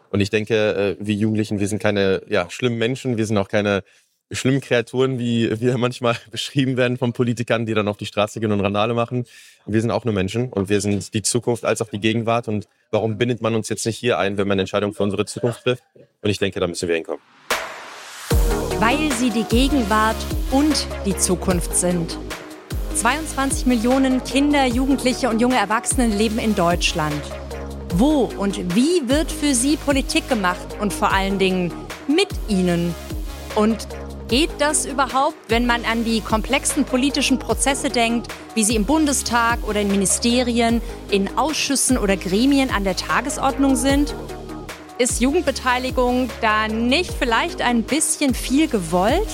Und ich denke, wir Jugendlichen, wir sind keine schlimmen Menschen, wir sind auch keine schlimmen Kreaturen, wie wir manchmal beschrieben werden von Politikern, die dann auf die Straße gehen und Randale machen. Wir sind auch nur Menschen und wir sind die Zukunft als auch die Gegenwart. Und warum bindet man uns jetzt nicht hier ein, wenn man Entscheidungen für unsere Zukunft trifft? Und ich denke, da müssen wir hinkommen. Weil sie die Gegenwart und die Zukunft sind. 22 Millionen Kinder, Jugendliche und junge Erwachsene leben in Deutschland. Wo und wie wird für sie Politik gemacht und vor allen Dingen mit ihnen? Und geht das überhaupt, wenn man an die komplexen politischen Prozesse denkt, wie sie im Bundestag oder in Ministerien, in Ausschüssen oder Gremien an der Tagesordnung sind? Ist Jugendbeteiligung da nicht vielleicht ein bisschen viel gewollt?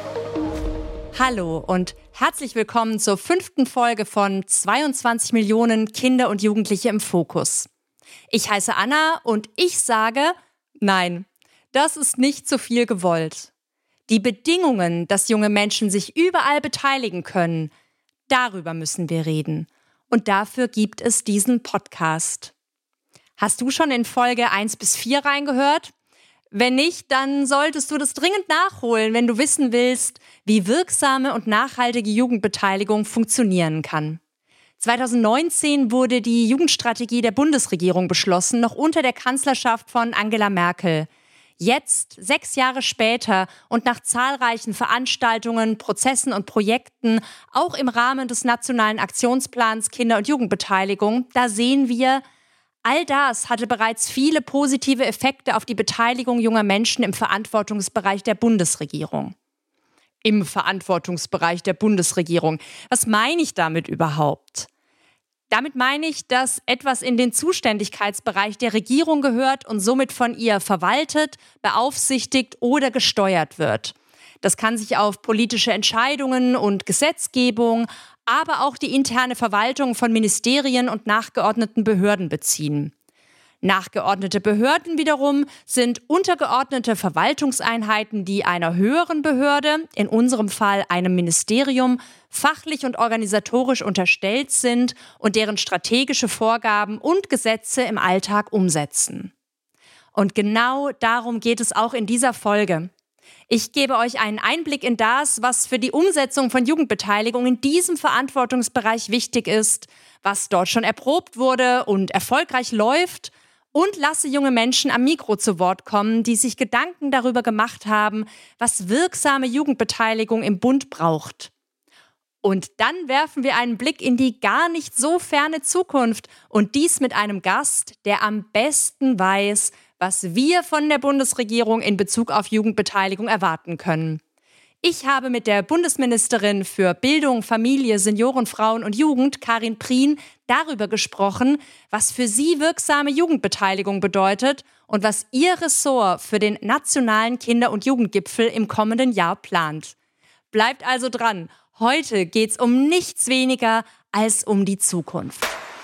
Hallo und herzlich willkommen zur 5. Folge von 22 Millionen Kinder und Jugendliche im Fokus. Ich heiße Anna und ich sage, nein, das ist nicht zu viel gewollt. Die Bedingungen, dass junge Menschen sich überall beteiligen können, darüber müssen wir reden. Und dafür gibt es diesen Podcast. Hast du schon in Folge 1 bis 4 reingehört? Wenn nicht, dann solltest du das dringend nachholen, wenn du wissen willst, wie wirksame und nachhaltige Jugendbeteiligung funktionieren kann. 2019 wurde die Jugendstrategie der Bundesregierung beschlossen, noch unter der Kanzlerschaft von Angela Merkel. Jetzt, 6 Jahre später und nach zahlreichen Veranstaltungen, Prozessen und Projekten, auch im Rahmen des Nationalen Aktionsplans Kinder- und Jugendbeteiligung, da sehen wir, all das hatte bereits viele positive Effekte auf die Beteiligung junger Menschen im Verantwortungsbereich der Bundesregierung. Im Verantwortungsbereich der Bundesregierung. Was meine ich damit überhaupt? Damit meine ich, dass etwas in den Zuständigkeitsbereich der Regierung gehört und somit von ihr verwaltet, beaufsichtigt oder gesteuert wird. Das kann sich auf politische Entscheidungen und Gesetzgebung, aber auch die interne Verwaltung von Ministerien und nachgeordneten Behörden beziehen. Nachgeordnete Behörden wiederum sind untergeordnete Verwaltungseinheiten, die einer höheren Behörde, in unserem Fall einem Ministerium, fachlich und organisatorisch unterstellt sind und deren strategische Vorgaben und Gesetze im Alltag umsetzen. Und genau darum geht es auch in dieser Folge. Ich gebe euch einen Einblick in das, was für die Umsetzung von Jugendbeteiligung in diesem Verantwortungsbereich wichtig ist, was dort schon erprobt wurde und erfolgreich läuft, und lasse junge Menschen am Mikro zu Wort kommen, die sich Gedanken darüber gemacht haben, was wirksame Jugendbeteiligung im Bund braucht. Und dann werfen wir einen Blick in die gar nicht so ferne Zukunft und dies mit einem Gast, der am besten weiß, was wir von der Bundesregierung in Bezug auf Jugendbeteiligung erwarten können. Ich habe mit der Bundesministerin für Bildung, Familie, Senioren, Frauen und Jugend, Karin Prien, darüber gesprochen, was für sie wirksame Jugendbeteiligung bedeutet und was ihr Ressort für den nationalen Kinder- und Jugendgipfel im kommenden Jahr plant. Bleibt also dran. Heute geht's um nichts weniger als um die Zukunft.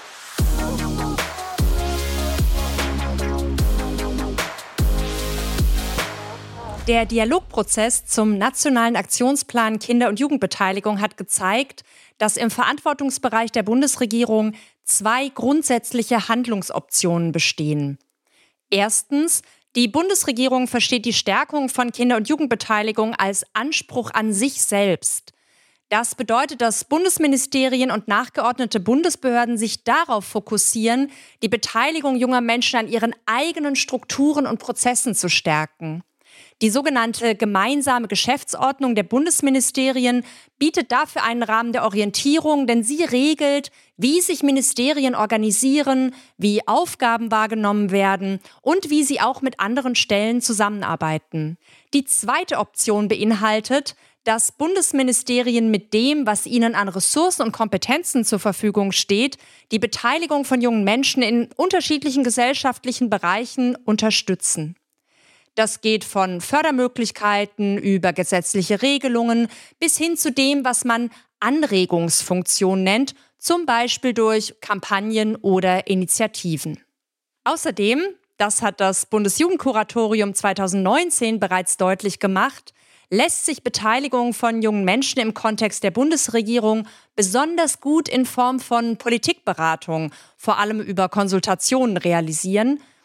Der Dialogprozess zum Nationalen Aktionsplan Kinder- und Jugendbeteiligung hat gezeigt, dass im Verantwortungsbereich der Bundesregierung 2 grundsätzliche Handlungsoptionen bestehen. Erstens, die Bundesregierung versteht die Stärkung von Kinder- und Jugendbeteiligung als Anspruch an sich selbst. Das bedeutet, dass Bundesministerien und nachgeordnete Bundesbehörden sich darauf fokussieren, die Beteiligung junger Menschen an ihren eigenen Strukturen und Prozessen zu stärken. Die sogenannte gemeinsame Geschäftsordnung der Bundesministerien bietet dafür einen Rahmen der Orientierung, denn sie regelt, wie sich Ministerien organisieren, wie Aufgaben wahrgenommen werden und wie sie auch mit anderen Stellen zusammenarbeiten. Die zweite Option beinhaltet, dass Bundesministerien mit dem, was ihnen an Ressourcen und Kompetenzen zur Verfügung steht, die Beteiligung von jungen Menschen in unterschiedlichen gesellschaftlichen Bereichen unterstützen. Das geht von Fördermöglichkeiten über gesetzliche Regelungen bis hin zu dem, was man Anregungsfunktion nennt, zum Beispiel durch Kampagnen oder Initiativen. Außerdem, das hat das Bundesjugendkuratorium 2019 bereits deutlich gemacht, lässt sich Beteiligung von jungen Menschen im Kontext der Bundesregierung besonders gut in Form von Politikberatung, vor allem über Konsultationen realisieren.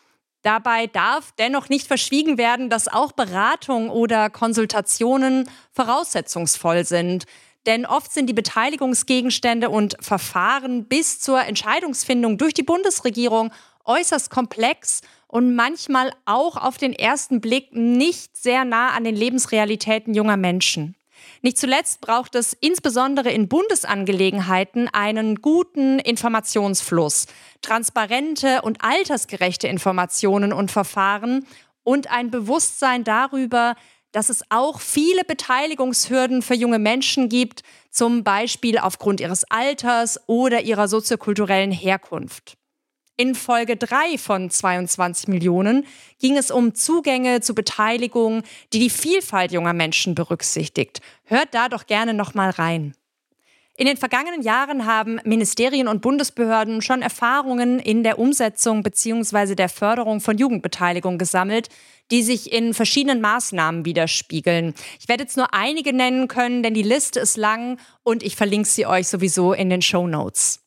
Dabei darf dennoch nicht verschwiegen werden, dass auch Beratung oder Konsultationen voraussetzungsvoll sind. Denn oft sind die Beteiligungsgegenstände und Verfahren bis zur Entscheidungsfindung durch die Bundesregierung äußerst komplex und manchmal auch auf den ersten Blick nicht sehr nah an den Lebensrealitäten junger Menschen. Nicht zuletzt braucht es insbesondere in Bundesangelegenheiten einen guten Informationsfluss, transparente und altersgerechte Informationen und Verfahren und ein Bewusstsein darüber, dass es auch viele Beteiligungshürden für junge Menschen gibt, zum Beispiel aufgrund ihres Alters oder ihrer soziokulturellen Herkunft. In Folge 3 von 22 Millionen ging es um Zugänge zu Beteiligung, die die Vielfalt junger Menschen berücksichtigt. Hört da doch gerne noch mal rein. In den vergangenen Jahren haben Ministerien und Bundesbehörden schon Erfahrungen in der Umsetzung bzw. der Förderung von Jugendbeteiligung gesammelt, die sich in verschiedenen Maßnahmen widerspiegeln. Ich werde jetzt nur einige nennen können, denn die Liste ist lang und ich verlinke sie euch sowieso in den Shownotes.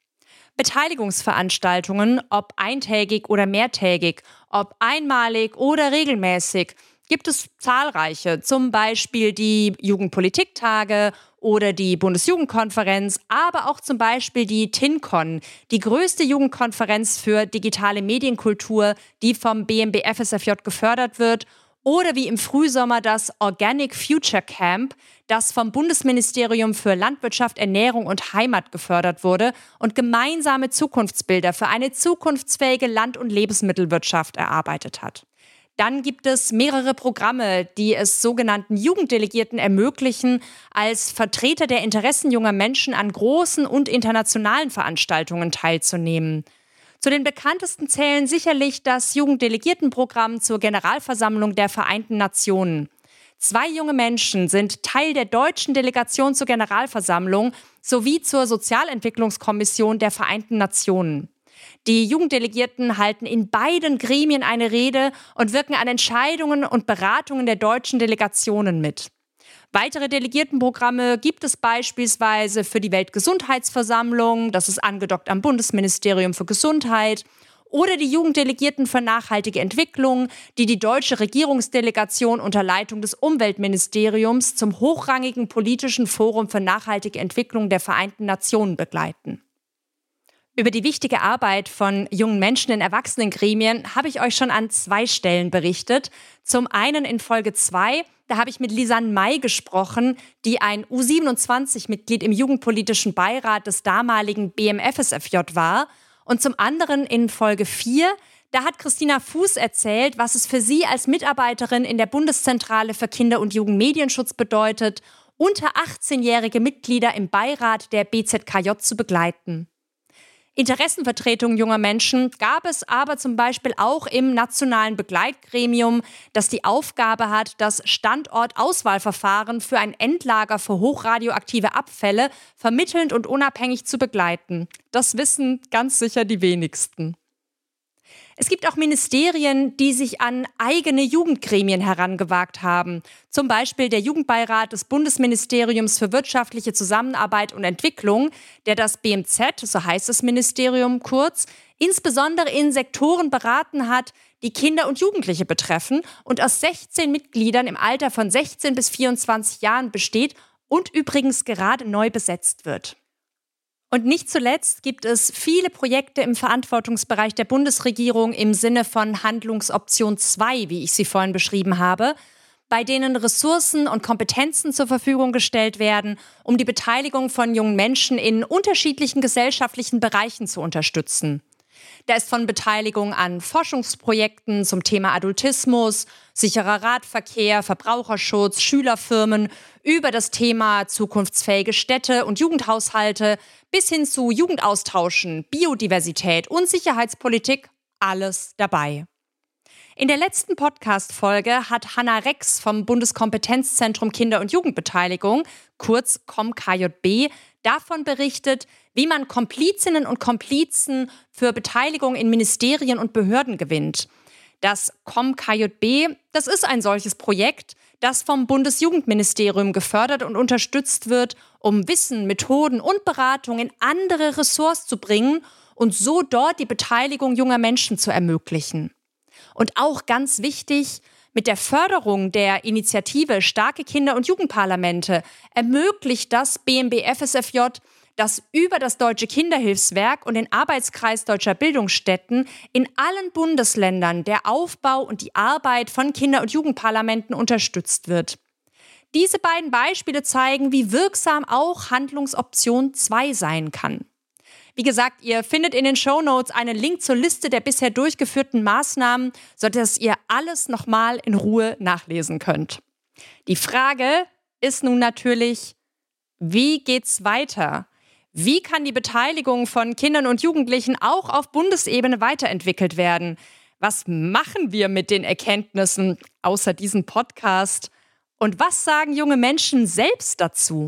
Beteiligungsveranstaltungen, ob eintägig oder mehrtägig, ob einmalig oder regelmäßig, gibt es zahlreiche, zum Beispiel die Jugendpolitiktage oder die Bundesjugendkonferenz, aber auch zum Beispiel die TinCon, die größte Jugendkonferenz für digitale Medienkultur, die vom BMBF-SFJ gefördert wird, oder wie im Frühsommer das Organic Future Camp, das vom Bundesministerium für Landwirtschaft, Ernährung und Heimat gefördert wurde und gemeinsame Zukunftsbilder für eine zukunftsfähige Land- und Lebensmittelwirtschaft erarbeitet hat. Dann gibt es mehrere Programme, die es sogenannten Jugenddelegierten ermöglichen, als Vertreter der Interessen junger Menschen an großen und internationalen Veranstaltungen teilzunehmen. Zu den bekanntesten zählen sicherlich das Jugenddelegiertenprogramm zur Generalversammlung der Vereinten Nationen. 2 junge Menschen sind Teil der deutschen Delegation zur Generalversammlung sowie zur Sozialentwicklungskommission der Vereinten Nationen. Die Jugenddelegierten halten in beiden Gremien eine Rede und wirken an Entscheidungen und Beratungen der deutschen Delegationen mit. Weitere Delegiertenprogramme gibt es beispielsweise für die Weltgesundheitsversammlung, das ist angedockt am Bundesministerium für Gesundheit, oder die Jugenddelegierten für nachhaltige Entwicklung, die die deutsche Regierungsdelegation unter Leitung des Umweltministeriums zum hochrangigen politischen Forum für nachhaltige Entwicklung der Vereinten Nationen begleiten. Über die wichtige Arbeit von jungen Menschen in Erwachsenengremien habe ich euch schon an 2 Stellen berichtet. Zum einen in Folge 2, da habe ich mit Lisanne May gesprochen, die ein U27-Mitglied im Jugendpolitischen Beirat des damaligen BMF-SFJ war. Und zum anderen in Folge 4, da hat Christina Fuß erzählt, was es für sie als Mitarbeiterin in der Bundeszentrale für Kinder- und Jugendmedienschutz bedeutet, unter 18-jährige Mitglieder im Beirat der BZKJ zu begleiten. Interessenvertretungen junger Menschen gab es aber zum Beispiel auch im nationalen Begleitgremium, das die Aufgabe hat, das Standortauswahlverfahren für ein Endlager für hochradioaktive Abfälle vermittelnd und unabhängig zu begleiten. Das wissen ganz sicher die wenigsten. Es gibt auch Ministerien, die sich an eigene Jugendgremien herangewagt haben. Zum Beispiel der Jugendbeirat des Bundesministeriums für wirtschaftliche Zusammenarbeit und Entwicklung, der das BMZ, so heißt das Ministerium kurz, insbesondere in Sektoren beraten hat, die Kinder und Jugendliche betreffen und aus 16 Mitgliedern im Alter von 16 bis 24 Jahren besteht und übrigens gerade neu besetzt wird. Und nicht zuletzt gibt es viele Projekte im Verantwortungsbereich der Bundesregierung im Sinne von Handlungsoption 2, wie ich sie vorhin beschrieben habe, bei denen Ressourcen und Kompetenzen zur Verfügung gestellt werden, um die Beteiligung von jungen Menschen in unterschiedlichen gesellschaftlichen Bereichen zu unterstützen. Da ist von Beteiligung an Forschungsprojekten zum Thema Adultismus, sicherer Radverkehr, Verbraucherschutz, Schülerfirmen, über das Thema zukunftsfähige Städte und Jugendhaushalte bis hin zu Jugendaustauschen, Biodiversität und Sicherheitspolitik, alles dabei. In der letzten Podcast-Folge hat Hanna Rex vom Bundeskompetenzzentrum Kinder- und Jugendbeteiligung, kurz KOMKJB, davon berichtet, wie man Komplizinnen und Komplizen für Beteiligung in Ministerien und Behörden gewinnt. Das KOMKJB, das ist ein solches Projekt, das vom Bundesjugendministerium gefördert und unterstützt wird, um Wissen, Methoden und Beratung in andere Ressorts zu bringen und so dort die Beteiligung junger Menschen zu ermöglichen. Und auch ganz wichtig, mit der Förderung der Initiative Starke Kinder- und Jugendparlamente ermöglicht das BMB-FSFJ, dass über das Deutsche Kinderhilfswerk und den Arbeitskreis Deutscher Bildungsstätten in allen Bundesländern der Aufbau und die Arbeit von Kinder- und Jugendparlamenten unterstützt wird. Diese beiden Beispiele zeigen, wie wirksam auch Handlungsoption 2 sein kann. Wie gesagt, ihr findet in den Shownotes einen Link zur Liste der bisher durchgeführten Maßnahmen, sodass ihr alles nochmal in Ruhe nachlesen könnt. Die Frage ist nun natürlich, wie geht's weiter? Wie kann die Beteiligung von Kindern und Jugendlichen auch auf Bundesebene weiterentwickelt werden? Was machen wir mit den Erkenntnissen außer diesem Podcast? Und was sagen junge Menschen selbst dazu?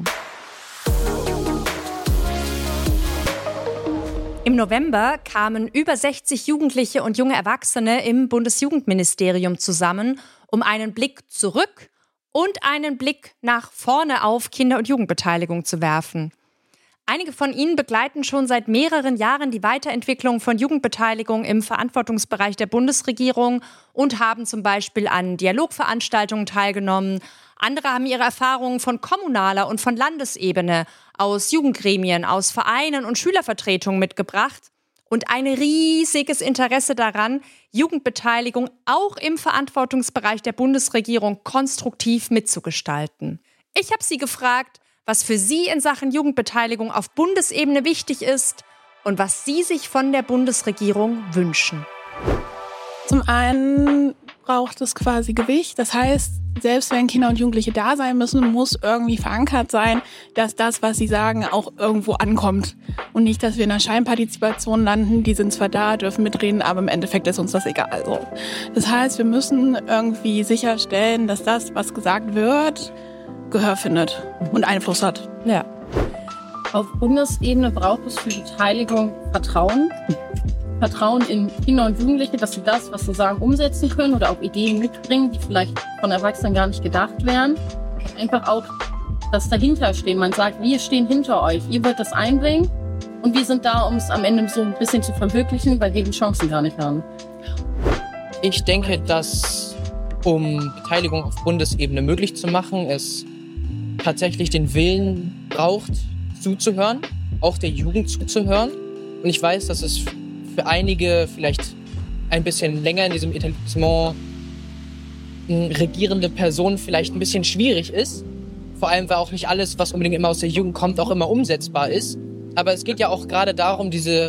Im November kamen über 60 Jugendliche und junge Erwachsene im Bundesjugendministerium zusammen, um einen Blick zurück und einen Blick nach vorne auf Kinder- und Jugendbeteiligung zu werfen. Einige von ihnen begleiten schon seit mehreren Jahren die Weiterentwicklung von Jugendbeteiligung im Verantwortungsbereich der Bundesregierung und haben zum Beispiel an Dialogveranstaltungen teilgenommen. Andere haben ihre Erfahrungen von kommunaler und von Landesebene, aus Jugendgremien, aus Vereinen und Schülervertretungen mitgebracht und ein riesiges Interesse daran, Jugendbeteiligung auch im Verantwortungsbereich der Bundesregierung konstruktiv mitzugestalten. Ich habe sie gefragt, was für sie in Sachen Jugendbeteiligung auf Bundesebene wichtig ist und was sie sich von der Bundesregierung wünschen. Zum einen braucht es quasi Gewicht. Das heißt, selbst wenn Kinder und Jugendliche da sein müssen, muss irgendwie verankert sein, dass das, was sie sagen, auch irgendwo ankommt. Und nicht, dass wir in einer Scheinpartizipation landen, die sind zwar da, dürfen mitreden, aber im Endeffekt ist uns das egal. So. Das heißt, wir müssen irgendwie sicherstellen, dass das, was gesagt wird, Gehör findet und Einfluss hat. Ja. Auf Bundesebene braucht es für Beteiligung Vertrauen. Vertrauen in Kinder und Jugendliche, dass sie das, was sie sagen, umsetzen können oder auch Ideen mitbringen, die vielleicht von Erwachsenen gar nicht gedacht wären. Einfach auch das Dahinterstehen. Man sagt, wir stehen hinter euch, ihr wollt das einbringen und wir sind da, um es am Ende so ein bisschen zu verwirklichen, weil wir die Chancen gar nicht haben. Ich denke, dass, um Beteiligung auf Bundesebene möglich zu machen, es tatsächlich den Willen braucht, zuzuhören, auch der Jugend zuzuhören. Und ich weiß, dass es für einige vielleicht ein bisschen länger in diesem Etablissement regierende Personen vielleicht ein bisschen schwierig ist. Vor allem, weil auch nicht alles, was unbedingt immer aus der Jugend kommt, auch immer umsetzbar ist. Aber es geht ja auch gerade darum, diese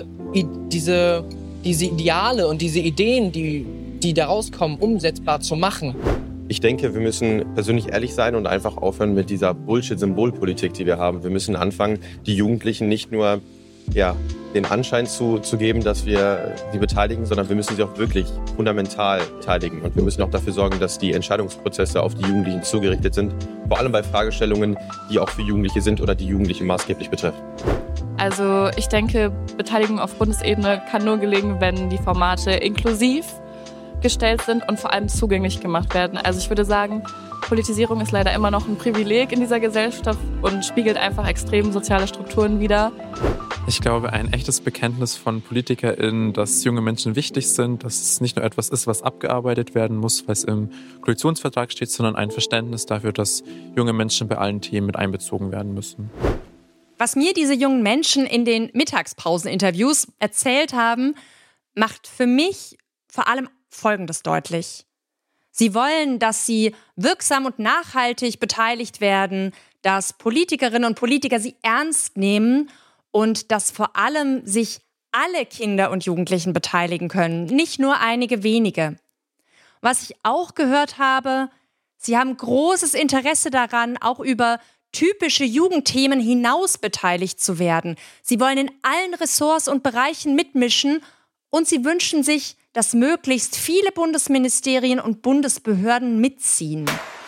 Ideale und diese Ideen, die da rauskommen, umsetzbar zu machen. Ich denke, wir müssen persönlich ehrlich sein und einfach aufhören mit dieser Bullshit-Symbolpolitik, die wir haben. Wir müssen anfangen, die Jugendlichen nicht nur den Anschein zu geben, dass wir sie beteiligen, sondern wir müssen sie auch wirklich fundamental beteiligen. Und wir müssen auch dafür sorgen, dass die Entscheidungsprozesse auf die Jugendlichen zugerichtet sind. Vor allem bei Fragestellungen, die auch für Jugendliche sind oder die Jugendliche maßgeblich betreffen. Also ich denke, Beteiligung auf Bundesebene kann nur gelingen, wenn die Formate inklusiv gestellt sind und vor allem zugänglich gemacht werden. Also ich würde sagen, Politisierung ist leider immer noch ein Privileg in dieser Gesellschaft und spiegelt einfach extrem soziale Strukturen wider. Ich glaube, ein echtes Bekenntnis von PolitikerInnen, dass junge Menschen wichtig sind, dass es nicht nur etwas ist, was abgearbeitet werden muss, weil es im Koalitionsvertrag steht, sondern ein Verständnis dafür, dass junge Menschen bei allen Themen mit einbezogen werden müssen. Was mir diese jungen Menschen in den Mittagspauseninterviews erzählt haben, macht für mich vor allem Folgendes deutlich. Sie wollen, dass sie wirksam und nachhaltig beteiligt werden, dass Politikerinnen und Politiker sie ernst nehmen und dass vor allem sich alle Kinder und Jugendlichen beteiligen können, nicht nur einige wenige. Was ich auch gehört habe, sie haben großes Interesse daran, auch über typische Jugendthemen hinaus beteiligt zu werden. Sie wollen in allen Ressorts und Bereichen mitmischen und sie wünschen sich, dass möglichst viele Bundesministerien und Bundesbehörden mitziehen.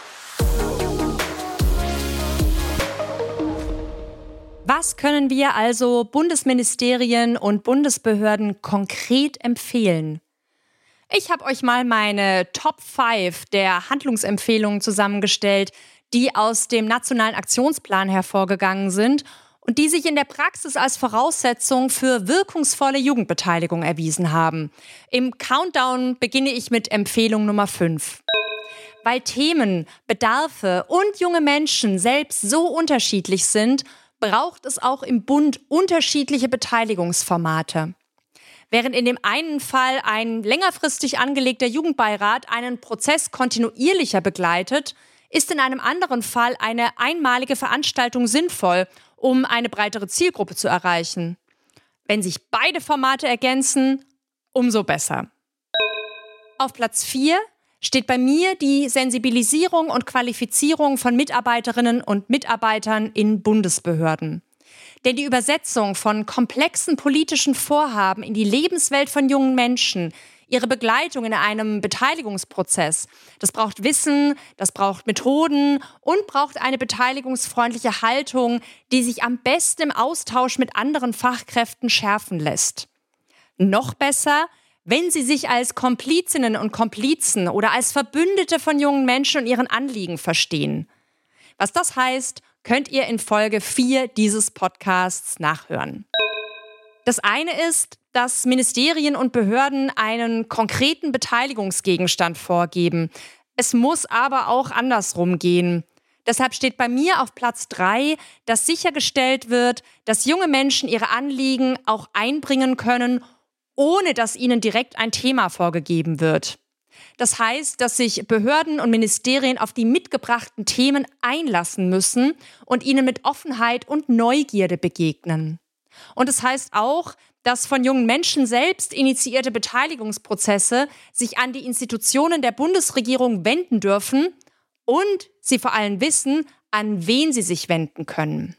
Was können wir also Bundesministerien und Bundesbehörden konkret empfehlen? Ich habe euch mal meine Top 5 der Handlungsempfehlungen zusammengestellt, die aus dem Nationalen Aktionsplan hervorgegangen sind. und die sich in der Praxis als Voraussetzung für wirkungsvolle Jugendbeteiligung erwiesen haben. Im Countdown beginne ich mit Empfehlung Nummer 5. Weil Themen, Bedarfe und junge Menschen selbst so unterschiedlich sind, braucht es auch im Bund unterschiedliche Beteiligungsformate. Während in dem einen Fall ein längerfristig angelegter Jugendbeirat einen Prozess kontinuierlicher begleitet, ist in einem anderen Fall eine einmalige Veranstaltung sinnvoll, um eine breitere Zielgruppe zu erreichen. Wenn sich beide Formate ergänzen, umso besser. Auf Platz 4 steht bei mir die Sensibilisierung und Qualifizierung von Mitarbeiterinnen und Mitarbeitern in Bundesbehörden. Denn die Übersetzung von komplexen politischen Vorhaben in die Lebenswelt von jungen Menschen, ihre Begleitung in einem Beteiligungsprozess, das braucht Wissen, das braucht Methoden und braucht eine beteiligungsfreundliche Haltung, die sich am besten im Austausch mit anderen Fachkräften schärfen lässt. Noch besser, wenn sie sich als Komplizinnen und Komplizen oder als Verbündete von jungen Menschen und ihren Anliegen verstehen. Was das heißt, könnt ihr in Folge 4 dieses Podcasts nachhören. Das eine ist, dass Ministerien und Behörden einen konkreten Beteiligungsgegenstand vorgeben. Es muss aber auch andersrum gehen. Deshalb steht bei mir auf Platz 3, dass sichergestellt wird, dass junge Menschen ihre Anliegen auch einbringen können, ohne dass ihnen direkt ein Thema vorgegeben wird. Das heißt, dass sich Behörden und Ministerien auf die mitgebrachten Themen einlassen müssen und ihnen mit Offenheit und Neugierde begegnen. Und es heißt auch, dass von jungen Menschen selbst initiierte Beteiligungsprozesse sich an die Institutionen der Bundesregierung wenden dürfen und sie vor allem wissen, an wen sie sich wenden können.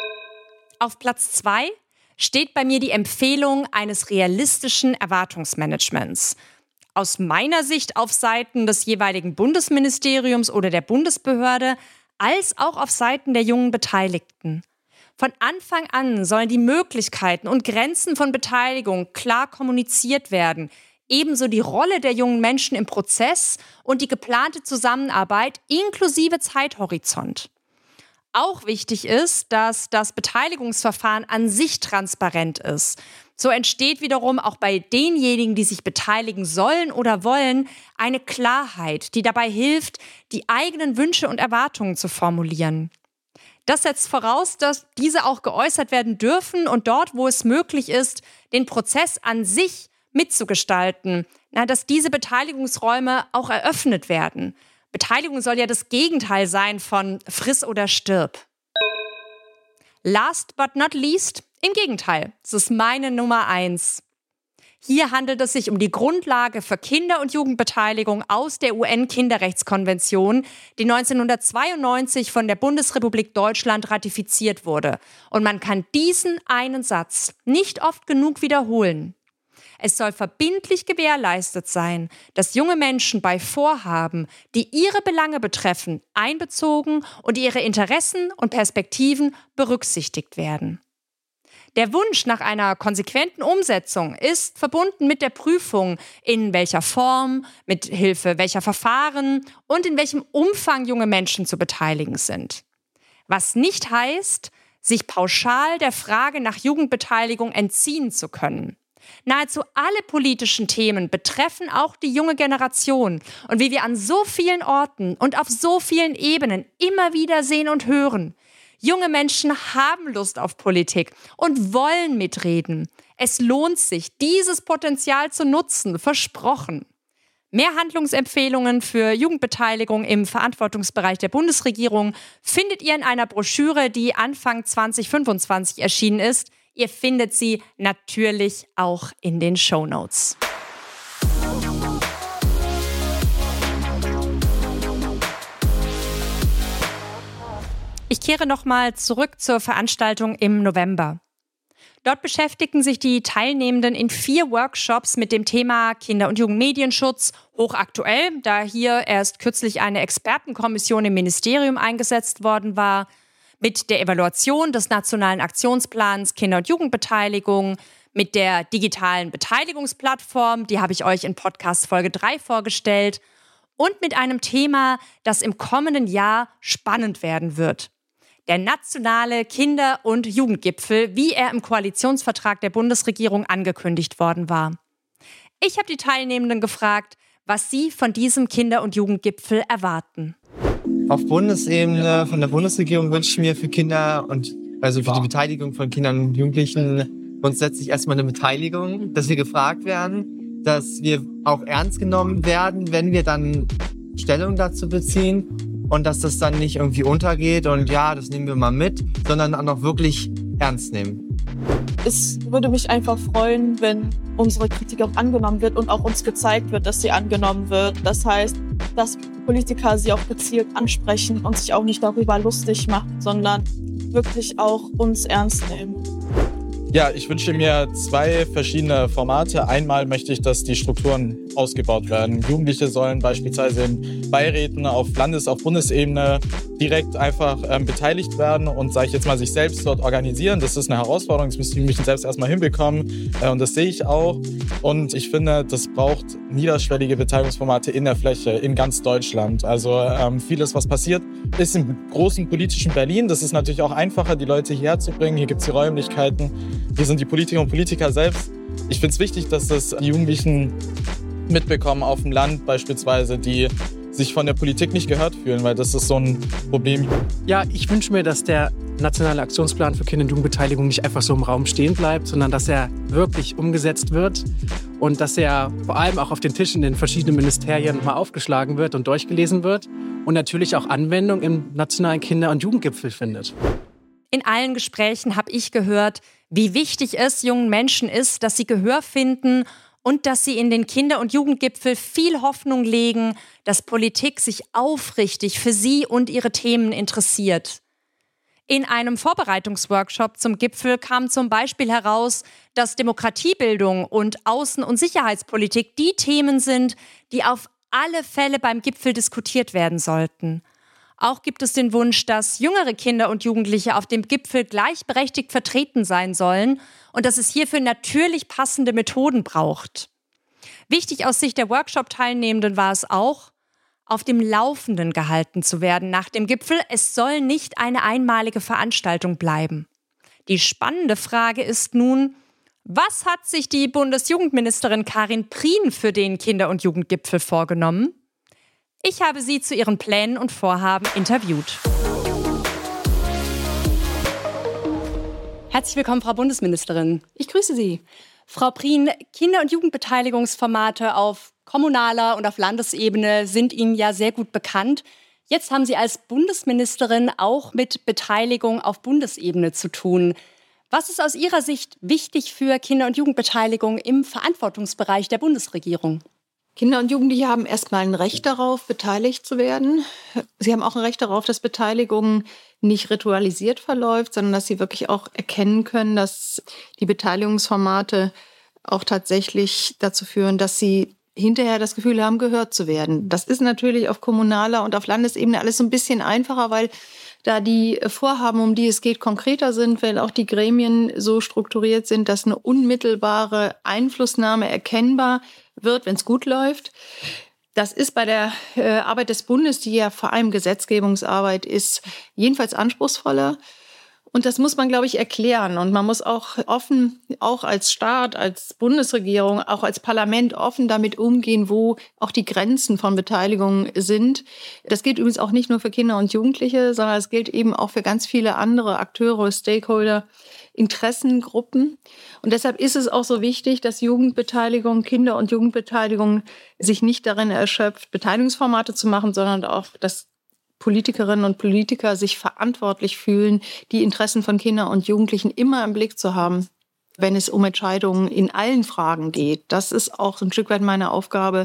Auf Platz 2 steht bei mir die Empfehlung eines realistischen Erwartungsmanagements. Aus meiner Sicht auf Seiten des jeweiligen Bundesministeriums oder der Bundesbehörde, als auch auf Seiten der jungen Beteiligten. Von Anfang an sollen die Möglichkeiten und Grenzen von Beteiligung klar kommuniziert werden, ebenso die Rolle der jungen Menschen im Prozess und die geplante Zusammenarbeit inklusive Zeithorizont. Auch wichtig ist, dass das Beteiligungsverfahren an sich transparent ist. So entsteht wiederum auch bei denjenigen, die sich beteiligen sollen oder wollen, eine Klarheit, die dabei hilft, die eigenen Wünsche und Erwartungen zu formulieren. Das setzt voraus, dass diese auch geäußert werden dürfen und dort, wo es möglich ist, den Prozess an sich mitzugestalten, dass diese Beteiligungsräume auch eröffnet werden. Beteiligung soll ja das Gegenteil sein von friss oder stirb. Last but not least, im Gegenteil, es ist meine Nummer 1. Hier handelt es sich um die Grundlage für Kinder- und Jugendbeteiligung aus der UN-Kinderrechtskonvention, die 1992 von der Bundesrepublik Deutschland ratifiziert wurde. Und man kann diesen einen Satz nicht oft genug wiederholen. Es soll verbindlich gewährleistet sein, dass junge Menschen bei Vorhaben, die ihre Belange betreffen, einbezogen und ihre Interessen und Perspektiven berücksichtigt werden. Der Wunsch nach einer konsequenten Umsetzung ist verbunden mit der Prüfung, in welcher Form, mit Hilfe welcher Verfahren und in welchem Umfang junge Menschen zu beteiligen sind. Was nicht heißt, sich pauschal der Frage nach Jugendbeteiligung entziehen zu können. Nahezu alle politischen Themen betreffen auch die junge Generation. Und wie wir an so vielen Orten und auf so vielen Ebenen immer wieder sehen und hören, junge Menschen haben Lust auf Politik und wollen mitreden. Es lohnt sich, dieses Potenzial zu nutzen, versprochen. Mehr Handlungsempfehlungen für Jugendbeteiligung im Verantwortungsbereich der Bundesregierung findet ihr in einer Broschüre, die Anfang 2025 erschienen ist. Ihr findet sie natürlich auch in den Shownotes. Ich kehre nochmal zurück zur Veranstaltung im November. Dort beschäftigten sich die Teilnehmenden in 4 Workshops mit dem Thema Kinder- und Jugendmedienschutz, hochaktuell, da hier erst kürzlich eine Expertenkommission im Ministerium eingesetzt worden war, mit der Evaluation des Nationalen Aktionsplans Kinder- und Jugendbeteiligung, mit der digitalen Beteiligungsplattform, die habe ich euch in Podcast Folge 3 vorgestellt, und mit einem Thema, das im kommenden Jahr spannend werden wird. Der nationale Kinder- und Jugendgipfel, wie er im Koalitionsvertrag der Bundesregierung angekündigt worden war. Ich habe die Teilnehmenden gefragt, was sie von diesem Kinder- und Jugendgipfel erwarten. Auf Bundesebene von der Bundesregierung wünsche ich mir für Kinder und also für die Beteiligung von Kindern und Jugendlichen grundsätzlich erstmal eine Beteiligung, dass wir gefragt werden, dass wir auch ernst genommen werden, wenn wir dann Stellung dazu beziehen und dass das dann nicht irgendwie untergeht und ja, das nehmen wir mal mit, sondern dann auch wirklich ernst nehmen. Es würde mich einfach freuen, wenn unsere Kritik auch angenommen wird und auch uns gezeigt wird, dass sie angenommen wird. Das heißt, dass Politiker sie auch gezielt ansprechen und sich auch nicht darüber lustig machen, sondern wirklich auch uns ernst nehmen. Ja, ich wünsche mir 2 verschiedene Formate. Einmal möchte ich, dass die Strukturen ausgebaut werden. Jugendliche sollen beispielsweise in Beiräten auf Bundesebene direkt einfach beteiligt werden und, sage ich jetzt mal, sich selbst dort organisieren. Das ist eine Herausforderung, das müssen die Jugendlichen selbst erstmal hinbekommen und das sehe ich auch. Und ich finde, das braucht niederschwellige Beteiligungsformate in der Fläche, in ganz Deutschland. Also vieles, was passiert, ist im großen politischen Berlin. Das ist natürlich auch einfacher, die Leute hierher zu bringen. Hier gibt es die Räumlichkeiten. Hier sind die Politikerinnen und Politiker selbst. Ich finde es wichtig, dass das die Jugendlichen mitbekommen auf dem Land beispielsweise, die sich von der Politik nicht gehört fühlen, weil das ist so ein Problem. Ja, ich wünsche mir, dass der Nationale Aktionsplan für Kinder- und Jugendbeteiligung nicht einfach so im Raum stehen bleibt, sondern dass er wirklich umgesetzt wird und dass er vor allem auch auf den Tischen in den verschiedenen Ministerien mal aufgeschlagen wird und durchgelesen wird und natürlich auch Anwendung im Nationalen Kinder- und Jugendgipfel findet. In allen Gesprächen habe ich gehört, wie wichtig es jungen Menschen ist, dass sie Gehör finden und dass sie in den Kinder- und Jugendgipfel viel Hoffnung legen, dass Politik sich aufrichtig für sie und ihre Themen interessiert. In einem Vorbereitungsworkshop zum Gipfel kam zum Beispiel heraus, dass Demokratiebildung und Außen- und Sicherheitspolitik die Themen sind, die auf alle Fälle beim Gipfel diskutiert werden sollten. Auch gibt es den Wunsch, dass jüngere Kinder und Jugendliche auf dem Gipfel gleichberechtigt vertreten sein sollen und dass es hierfür natürlich passende Methoden braucht. Wichtig aus Sicht der Workshop-Teilnehmenden war es auch, auf dem Laufenden gehalten zu werden nach dem Gipfel. Es soll nicht eine einmalige Veranstaltung bleiben. Die spannende Frage ist nun, was hat sich die Bundesjugendministerin Karin Prien für den Kinder- und Jugendgipfel vorgenommen? Ich habe sie zu ihren Plänen und Vorhaben interviewt. Herzlich willkommen, Frau Bundesministerin. Ich grüße Sie. Frau Prien, Kinder- und Jugendbeteiligungsformate auf kommunaler und auf Landesebene sind Ihnen ja sehr gut bekannt. Jetzt haben Sie als Bundesministerin auch mit Beteiligung auf Bundesebene zu tun. Was ist aus Ihrer Sicht wichtig für Kinder- und Jugendbeteiligung im Verantwortungsbereich der Bundesregierung? Kinder und Jugendliche haben erstmal ein Recht darauf, beteiligt zu werden. Sie haben auch ein Recht darauf, dass Beteiligung nicht ritualisiert verläuft, sondern dass sie wirklich auch erkennen können, dass die Beteiligungsformate auch tatsächlich dazu führen, dass sie hinterher das Gefühl haben, gehört zu werden. Das ist natürlich auf kommunaler und auf Landesebene alles so ein bisschen einfacher, weil da die Vorhaben, um die es geht, konkreter sind, weil auch die Gremien so strukturiert sind, dass eine unmittelbare Einflussnahme erkennbar wird, wenn es gut läuft. Das ist bei der Arbeit des Bundes, die ja vor allem Gesetzgebungsarbeit ist, jedenfalls anspruchsvoller. Und das muss man, glaube ich, erklären. Und man muss auch offen, auch als Staat, als Bundesregierung, auch als Parlament offen damit umgehen, wo auch die Grenzen von Beteiligung sind. Das gilt übrigens auch nicht nur für Kinder und Jugendliche, sondern es gilt eben auch für ganz viele andere Akteure, Stakeholder, Interessengruppen. Und deshalb ist es auch so wichtig, dass Jugendbeteiligung, Kinder- und Jugendbeteiligung sich nicht darin erschöpft, Beteiligungsformate zu machen, sondern auch, dass Politikerinnen und Politiker sich verantwortlich fühlen, die Interessen von Kindern und Jugendlichen immer im Blick zu haben, wenn es um Entscheidungen in allen Fragen geht. Das ist auch ein Stück weit meine Aufgabe,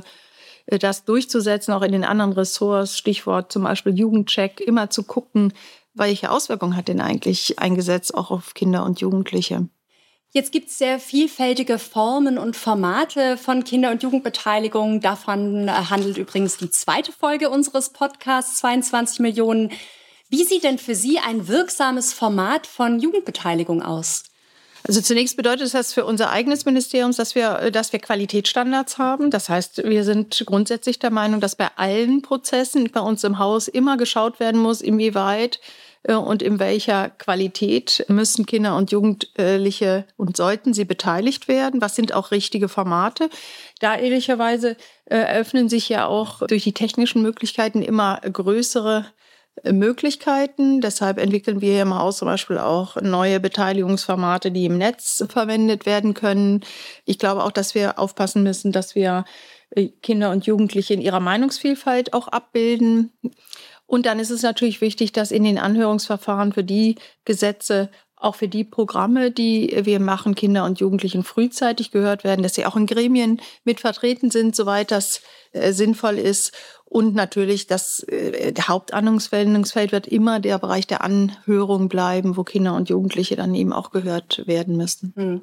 das durchzusetzen, auch in den anderen Ressorts, Stichwort zum Beispiel Jugendcheck, immer zu gucken, welche Auswirkungen hat denn eigentlich ein Gesetz auch auf Kinder und Jugendliche. Jetzt gibt es sehr vielfältige Formen und Formate von Kinder- und Jugendbeteiligung. Davon handelt übrigens die zweite Folge unseres Podcasts 22 Millionen. Wie sieht denn für Sie ein wirksames Format von Jugendbeteiligung aus? Also zunächst bedeutet das für unser eigenes Ministerium, dass wir Qualitätsstandards haben. Das heißt, wir sind grundsätzlich der Meinung, dass bei allen Prozessen bei uns im Haus immer geschaut werden muss, inwieweit und in welcher Qualität müssen Kinder und Jugendliche und sollten sie beteiligt werden? Was sind auch richtige Formate? Da ehrlicherweise eröffnen sich ja auch durch die technischen Möglichkeiten immer größere Möglichkeiten. Deshalb entwickeln wir im Haus zum Beispiel auch neue Beteiligungsformate, die im Netz verwendet werden können. Ich glaube auch, dass wir aufpassen müssen, dass wir Kinder und Jugendliche in ihrer Meinungsvielfalt auch abbilden. Und dann ist es natürlich wichtig, dass in den Anhörungsverfahren für die Gesetze, auch für die Programme, die wir machen, Kinder und Jugendlichen frühzeitig gehört werden, dass sie auch in Gremien mit vertreten sind, soweit das sinnvoll ist. Und natürlich, der Hauptanwendungsfeld wird immer der Bereich der Anhörung bleiben, wo Kinder und Jugendliche dann eben auch gehört werden müssen.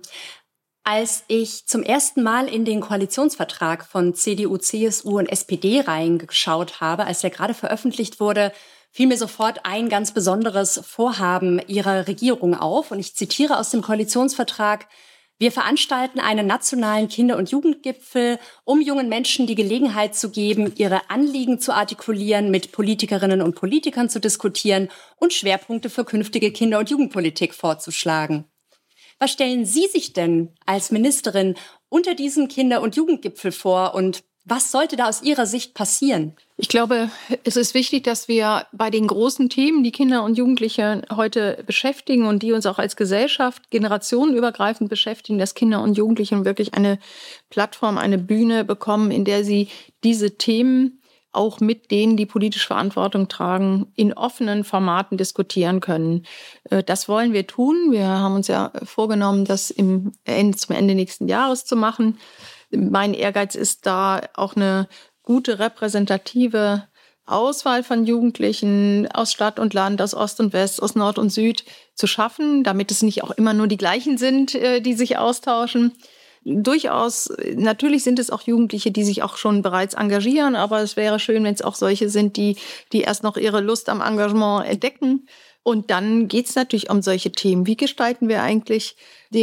Als ich zum ersten Mal in den Koalitionsvertrag von CDU, CSU und SPD reingeschaut habe, als der gerade veröffentlicht wurde, fiel mir sofort ein ganz besonderes Vorhaben Ihrer Regierung auf. Und ich zitiere aus dem Koalitionsvertrag: Wir veranstalten einen nationalen Kinder- und Jugendgipfel, um jungen Menschen die Gelegenheit zu geben, ihre Anliegen zu artikulieren, mit Politikerinnen und Politikern zu diskutieren und Schwerpunkte für künftige Kinder- und Jugendpolitik vorzuschlagen. Was stellen Sie sich denn als Ministerin unter diesem Kinder- und Jugendgipfel vor und was sollte da aus Ihrer Sicht passieren? Ich glaube, es ist wichtig, dass wir bei den großen Themen, die Kinder und Jugendliche heute beschäftigen und die uns auch als Gesellschaft generationenübergreifend beschäftigen, dass Kinder und Jugendliche wirklich eine Plattform, eine Bühne bekommen, in der sie diese Themen auch mit denen, die politische Verantwortung tragen, in offenen Formaten diskutieren können. Das wollen wir tun. Wir haben uns ja vorgenommen, das zum Ende nächsten Jahres zu machen. Mein Ehrgeiz ist da auch eine gute repräsentative Auswahl von Jugendlichen aus Stadt und Land, aus Ost und West, aus Nord und Süd zu schaffen, damit es nicht auch immer nur die gleichen sind, die sich austauschen. Durchaus, natürlich sind es auch Jugendliche, die sich auch schon bereits engagieren, aber es wäre schön, wenn es auch solche sind, die erst noch ihre Lust am Engagement entdecken. Und dann geht es natürlich um solche Themen. Wie gestalten wir eigentlich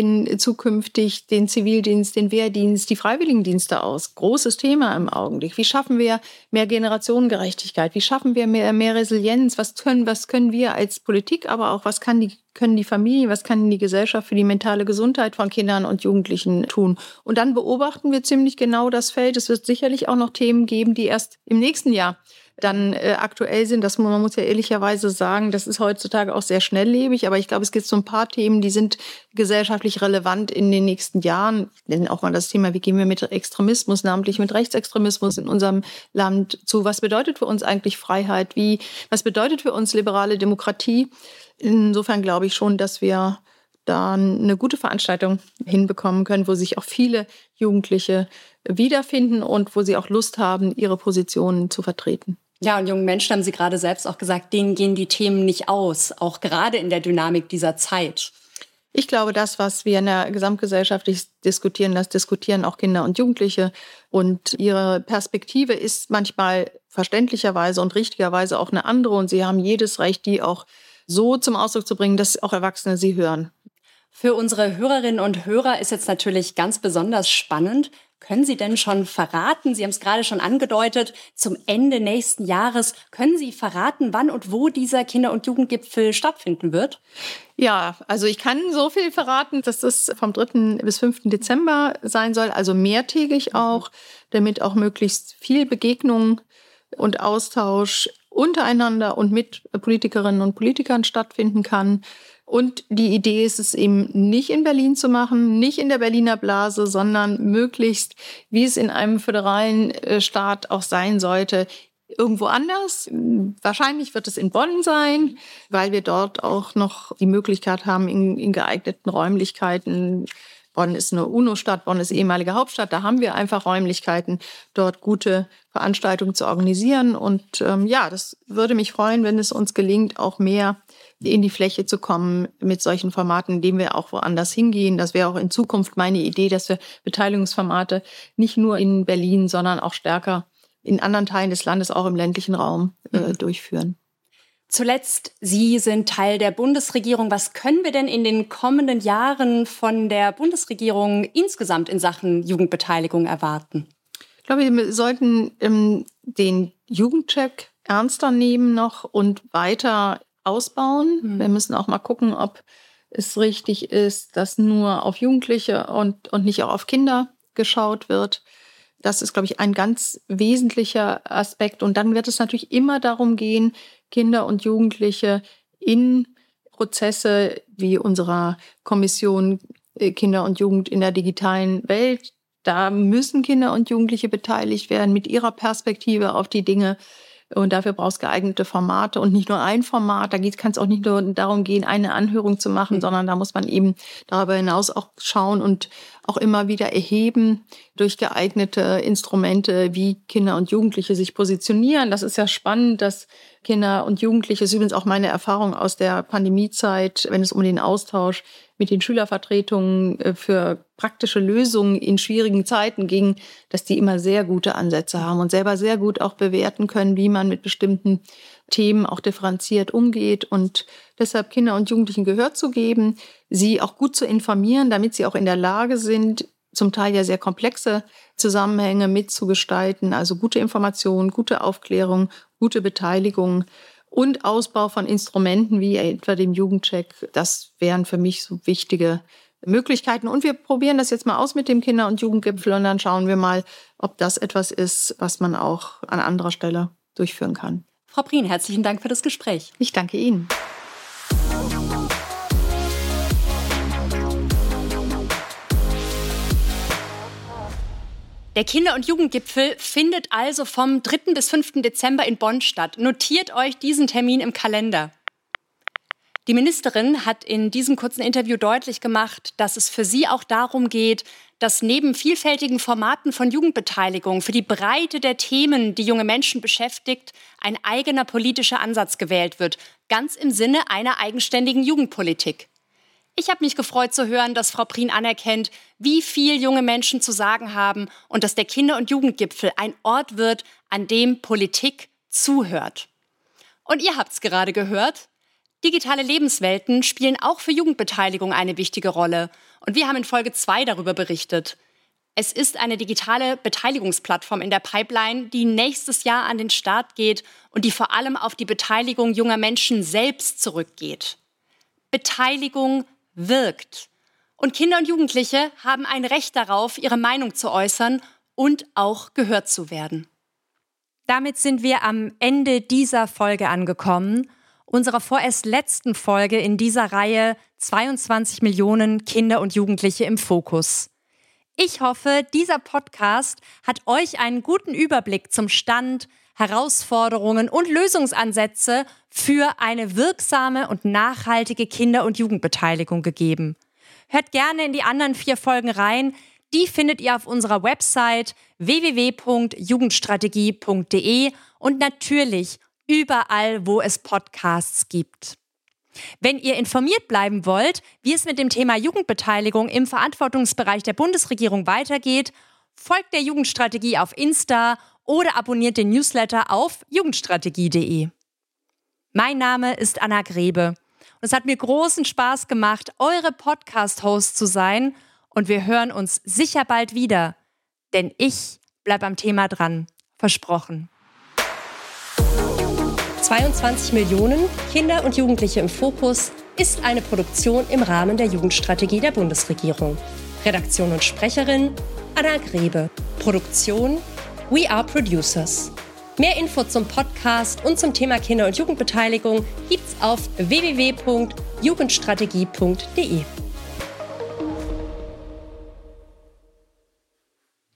zukünftig den Zivildienst, den Wehrdienst, die Freiwilligendienste aus? Großes Thema im Augenblick. Wie schaffen wir mehr Generationengerechtigkeit? Wie schaffen wir mehr Resilienz? Was können wir als Politik, aber auch können die Familien, was kann die Gesellschaft für die mentale Gesundheit von Kindern und Jugendlichen tun? Und dann beobachten wir ziemlich genau das Feld. Es wird sicherlich auch noch Themen geben, die erst im nächsten Jahr dann aktuell sind. Man muss ja ehrlicherweise sagen, das ist heutzutage auch sehr schnelllebig, aber ich glaube, es gibt so ein paar Themen, die sind gesellschaftlich relevant in den nächsten Jahren. Denn auch mal das Thema, wie gehen wir mit Extremismus, namentlich mit Rechtsextremismus in unserem Land zu? Was bedeutet für uns eigentlich Freiheit? Was bedeutet für uns liberale Demokratie? Insofern glaube ich schon, dass wir da eine gute Veranstaltung hinbekommen können, wo sich auch viele Jugendliche wiederfinden und wo sie auch Lust haben, ihre Positionen zu vertreten. Ja, und jungen Menschen, haben Sie gerade selbst auch gesagt, denen gehen die Themen nicht aus, auch gerade in der Dynamik dieser Zeit. Ich glaube, das, was wir in der Gesamtgesellschaft diskutieren, das diskutieren auch Kinder und Jugendliche. Und ihre Perspektive ist manchmal verständlicherweise und richtigerweise auch eine andere. Und sie haben jedes Recht, die auch so zum Ausdruck zu bringen, dass auch Erwachsene sie hören. Für unsere Hörerinnen und Hörer ist jetzt natürlich ganz besonders spannend. Können Sie denn schon verraten, Sie haben es gerade schon angedeutet, zum Ende nächsten Jahres, können Sie verraten, wann und wo dieser Kinder- und Jugendgipfel stattfinden wird? Ja, also ich kann so viel verraten, dass es vom 3. bis 5. Dezember sein soll, also mehrtägig auch, damit auch möglichst viel Begegnung und Austausch untereinander und mit Politikerinnen und Politikern stattfinden kann. Und die Idee ist es eben nicht in Berlin zu machen, nicht in der Berliner Blase, sondern möglichst, wie es in einem föderalen Staat auch sein sollte, irgendwo anders. Wahrscheinlich wird es in Bonn sein, weil wir dort auch noch die Möglichkeit haben, in geeigneten Räumlichkeiten. Bonn ist eine UNO-Stadt, Bonn ist ehemalige Hauptstadt. Da haben wir einfach Räumlichkeiten, dort gute Veranstaltungen zu organisieren. Und das würde mich freuen, wenn es uns gelingt, auch mehr in die Fläche zu kommen mit solchen Formaten, indem wir auch woanders hingehen. Das wäre auch in Zukunft meine Idee, dass wir Beteiligungsformate nicht nur in Berlin, sondern auch stärker in anderen Teilen des Landes, auch im ländlichen Raum, durchführen. Zuletzt, Sie sind Teil der Bundesregierung. Was können wir denn in den kommenden Jahren von der Bundesregierung insgesamt in Sachen Jugendbeteiligung erwarten? Ich glaube, wir sollten den Jugendcheck ernster nehmen noch und weiter ausbauen. Wir müssen auch mal gucken, ob es richtig ist, dass nur auf Jugendliche und nicht auch auf Kinder geschaut wird. Das ist, glaube ich, ein ganz wesentlicher Aspekt. Und dann wird es natürlich immer darum gehen, Kinder und Jugendliche in Prozesse wie unserer Kommission Kinder und Jugend in der digitalen Welt, da müssen Kinder und Jugendliche beteiligt werden mit ihrer Perspektive auf die Dinge. Und dafür braucht es geeignete Formate und nicht nur ein Format. Da kann es auch nicht nur darum gehen, eine Anhörung zu machen, sondern da muss man eben darüber hinaus auch schauen und auch immer wieder erheben durch geeignete Instrumente, wie Kinder und Jugendliche sich positionieren. Das ist ja spannend, dass Kinder und Jugendliche, das ist übrigens auch meine Erfahrung aus der Pandemiezeit, wenn es um den Austausch mit den Schülervertretungen für praktische Lösungen in schwierigen Zeiten ging, dass die immer sehr gute Ansätze haben und selber sehr gut auch bewerten können, wie man mit bestimmten Themen auch differenziert umgeht. Und deshalb Kinder und Jugendlichen Gehör zu geben, sie auch gut zu informieren, damit sie auch in der Lage sind, zum Teil ja sehr komplexe Zusammenhänge mitzugestalten. Also gute Information, gute Aufklärung, gute Beteiligung und Ausbau von Instrumenten wie etwa dem Jugendcheck. Das wären für mich so wichtige Möglichkeiten. Und wir probieren das jetzt mal aus mit dem Kinder- und Jugendgipfel und dann schauen wir mal, ob das etwas ist, was man auch an anderer Stelle durchführen kann. Frau Prien, herzlichen Dank für das Gespräch. Ich danke Ihnen. Der Kinder- und Jugendgipfel findet also vom 3. bis 5. Dezember in Bonn statt. Notiert euch diesen Termin im Kalender. Die Ministerin hat in diesem kurzen Interview deutlich gemacht, dass es für sie auch darum geht, dass neben vielfältigen Formaten von Jugendbeteiligung für die Breite der Themen, die junge Menschen beschäftigt, ein eigener politischer Ansatz gewählt wird, ganz im Sinne einer eigenständigen Jugendpolitik. Ich habe mich gefreut zu hören, dass Frau Prien anerkennt, wie viel junge Menschen zu sagen haben und dass der Kinder- und Jugendgipfel ein Ort wird, an dem Politik zuhört. Und ihr habt es gerade gehört, digitale Lebenswelten spielen auch für Jugendbeteiligung eine wichtige Rolle. Und wir haben in Folge 2 darüber berichtet. Es ist eine digitale Beteiligungsplattform in der Pipeline, die nächstes Jahr an den Start geht und die vor allem auf die Beteiligung junger Menschen selbst zurückgeht. Beteiligung wirkt. Und Kinder und Jugendliche haben ein Recht darauf, ihre Meinung zu äußern und auch gehört zu werden. Damit sind wir am Ende dieser Folge angekommen, unserer vorerst letzten Folge in dieser Reihe 22 Millionen Kinder und Jugendliche im Fokus. Ich hoffe, dieser Podcast hat euch einen guten Überblick zum Stand, Herausforderungen und Lösungsansätze für eine wirksame und nachhaltige Kinder- und Jugendbeteiligung gegeben. Hört gerne in die anderen 4 Folgen rein. Die findet ihr auf unserer Website www.jugendstrategie.de und natürlich überall, wo es Podcasts gibt. Wenn ihr informiert bleiben wollt, wie es mit dem Thema Jugendbeteiligung im Verantwortungsbereich der Bundesregierung weitergeht, folgt der Jugendstrategie auf Insta oder abonniert den Newsletter auf jugendstrategie.de. Mein Name ist Anna Grebe und es hat mir großen Spaß gemacht, eure Podcast-Host zu sein und wir hören uns sicher bald wieder, denn ich bleibe am Thema dran, versprochen. 22 Millionen Kinder und Jugendliche im Fokus ist eine Produktion im Rahmen der Jugendstrategie der Bundesregierung. Redaktion und Sprecherin Anna Grebe. Produktion We Are Producers. Mehr Info zum Podcast und zum Thema Kinder- und Jugendbeteiligung gibt's auf www.jugendstrategie.de.